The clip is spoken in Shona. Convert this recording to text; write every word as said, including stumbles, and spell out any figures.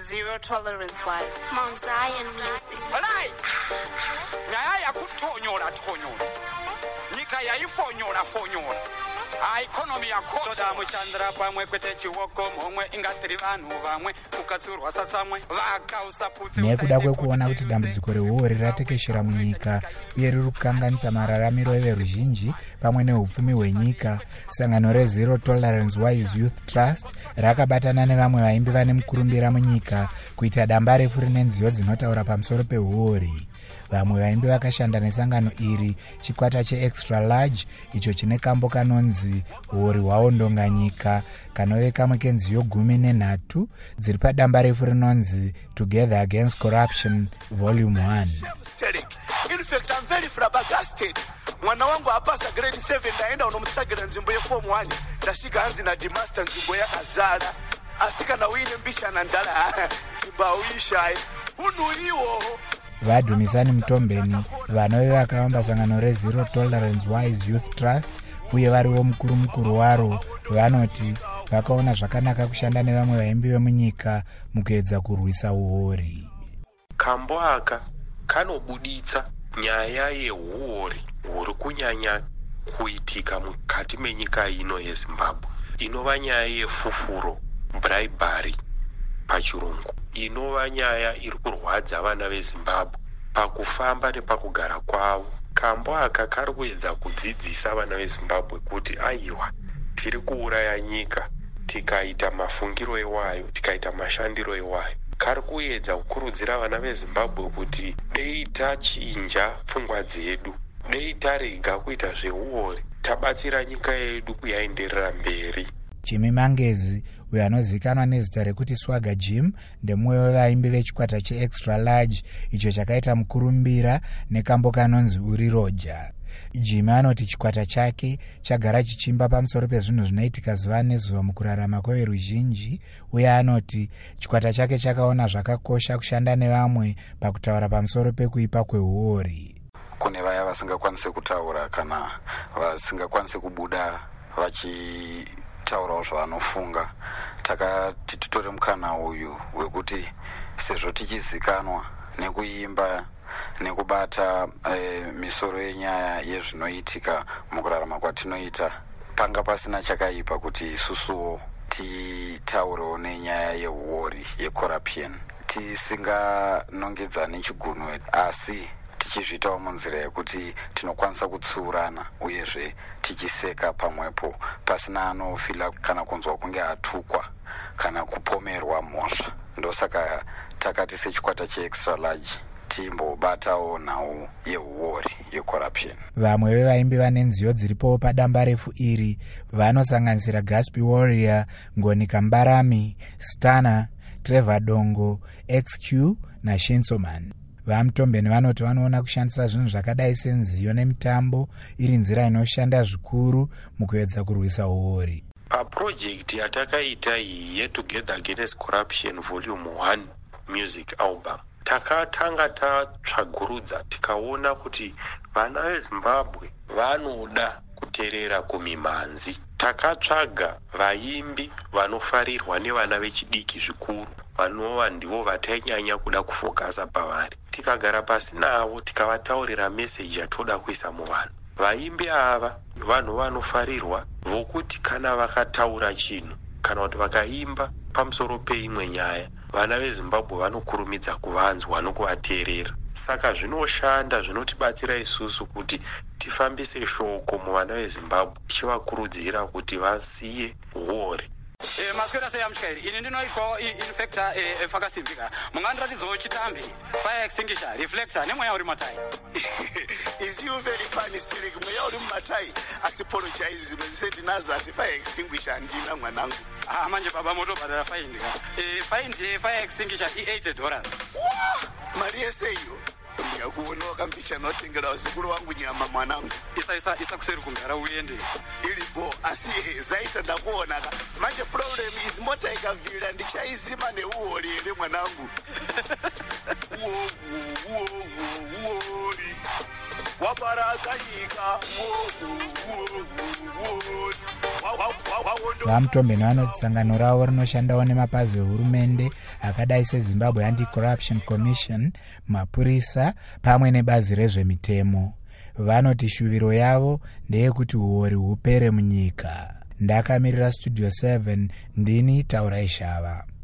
Zero tolerance wise. Mount Zion music. Right. Nyaya ya kutonyola tonyola. Nika ya ifonyola fonyola. A economy ya koso. Soda mushandra pamwe kwete chiwoko momwe ingatiri vanhu vamwe kukatsurwa satsamwe vakausaputi. Nekuda kwekuona kuti dambudziko reuori ratekeshera munyika uye riri kukanganisa mararamiro everuzhinji pamwe neupfumi hwenyika, sangano rezero tolerance wise youth trust rakabatana nevamwe vaimbi vane mukurumbira munyika kuita damba refu rine nziyo dzinotaura pamusoro peuori. Vamwe vaimbi vakashanda nesangano iri chikwata cheextra large icho chine kambo kanonzi uori hwaondonganyika kanove kamwe kenziyo gumi nenhatu dziri padamba refu rinonzi Together Against Corruption Volume one. In fact, I'm very flabbergasted. Mwana wangu apasa grade seven ndaenda unomtsagira nzimbo ya form one ndashika hanzi na dimaster nzimbo ya kazara asika na wine mbisha na ndala zibawisha unu iwo vadhumisani mutombeni vanove vakaamba sangano rezero tolerance wise youth trust uye variwo mukuru mukuru waro vanoti vakaona zvakanaka kushanda nevamwe vaimbi vemunyika mukuedza kurwisa uori. Kambo aka kanobuditsa nyaya yehuori huri kunyanya kuitika mukati menyika ino yeZimbabwe, inova nyaya yefufuro, bribery pachirungu, inova nyaya iri kurwadza vana veZimbabwe pakufamba nepakugara kwavo. Kambo aka kari kuedza kudzidzisa vana veZimbabwe kuti aiwa, tiri kuuraya nyika tikaita mafungiro ewayo, tikaita mashandiro ewayo. Kari kuedza kukurudzira vana veZimbabwe kuti dei tachinja pfungwa dzedu, dei tarega kuita zveuori, tabatsira nyika yedu kuyaenderera mberi. Jimmy Mangezi, uyo anozikanwa nezita rekuti Swagger Jim, ndemumwe wevaimbi vechikwata cheextra large icho chakaita mukurumbira nekambo kanonzi Uri Roja. Jimmy anoti chikwata chake chagara chichimba pamusoro pezvinhu zvinoitika zuva nezuva mukurarama kweveruzhinji, uye anoti chikwata chake chakaona zvakakosha kushanda nevamwe pakutaura pamusoro pekuipa kweuori. Kune vaya vasingakwanisi kutaura kana vasingakwanisi kubuda vachi taurawo zvavanofunga, takati titore mukana uyu wekuti sezvo tichizikanwa nekuimba nekubata e, misoro yenyaya yezvinoitika mukurarama kwatinoita, panga pasina chakaipa kuti isusuwo titaurewo nenyaya yeuori yecorruption, tisinganongedzani chigunwe asi tichizvitawo munzira yekuti tinokwanisa kutsurana uyezve tichiseka pamwepo pasina anofila kana kunzwa kunge atukwa kana kupomerwa mhosva. Ndosaka takati sechikwata cheextra large timbobatawo nhau yeuori yecorruption. Vamwe vevaimbi vane nziyo dziripo padamba refu iri vanosanganisira Gaspy Warrior, Ngoni Kambarami, Stana, Trevor Dongo, X Q na Shinsoman. Vamutombeni vanoti vanoona kushandisa zvinhu zvakadai senziyo nemitambo iri nzira inoshanda zvikuru mukuedza kurwisa uori. Paprojekti yatakaita iyi yeTogether Against Corruption Volume one music album, takatanga tatsvagurudza tikaona kuti vana veZimbabwe vanoda kuteerera kumimhanzi. Takatsvaga vaimbi vanofarirwa nevana vechidiki zvikuru, vanova ndivo vatainyanya kuda kufokasa pavari. Tikagara pasi navo tikavataurira meseji yatoda kuisa muvanhu. Vaimbi ava vanhu vanofarirwa vokuti kana vakataura chinhu kana kuti vakaimba pamusoro peimwe nyaya, vana veZimbabwe vanokurumidza kuvanzwa nokuvateerera. Saka zvinoshanda, zvinotibatsira isusu kuti tifambise shoko muvana veZimbabwe tichivakurudzira kuti vasiye uori. Eh maswera sei amtyairi ini ndinoitwa infector eh fakasimbika mungandiratidzawo chitambi fire extinguisher reflector nemweya uri matai. Is you very funny still kumweya uri matai asi apologize mseti nazo asi fire extinguisher ndina mwanangu. Ah manje baba moto badala fine ndika eh fine ye fire extinguisher i eighty dollars. Mari yeseyo yakuona wakambicha notengera usikuru wangu nyama mwanangu. Isa isa isa kuseri kungara uende ilipo asi zaita ndakuona manje problem is mota ikavira ndichaizima neuori ere mwanangu. Wo wo wo wo wabaradza nyika wo wo wo vamutombeni vanoti sangano ravo rinoshandawo nemapazi ehurumende akadai sezimbabwe anti-corruption commission, mapurisa pamwe nebazi rezvemitemo. Vanoti shuviro yavo ndeyekuti huori hupere munyika. Ndakamirira Studio seven, ndini Taura Ishava.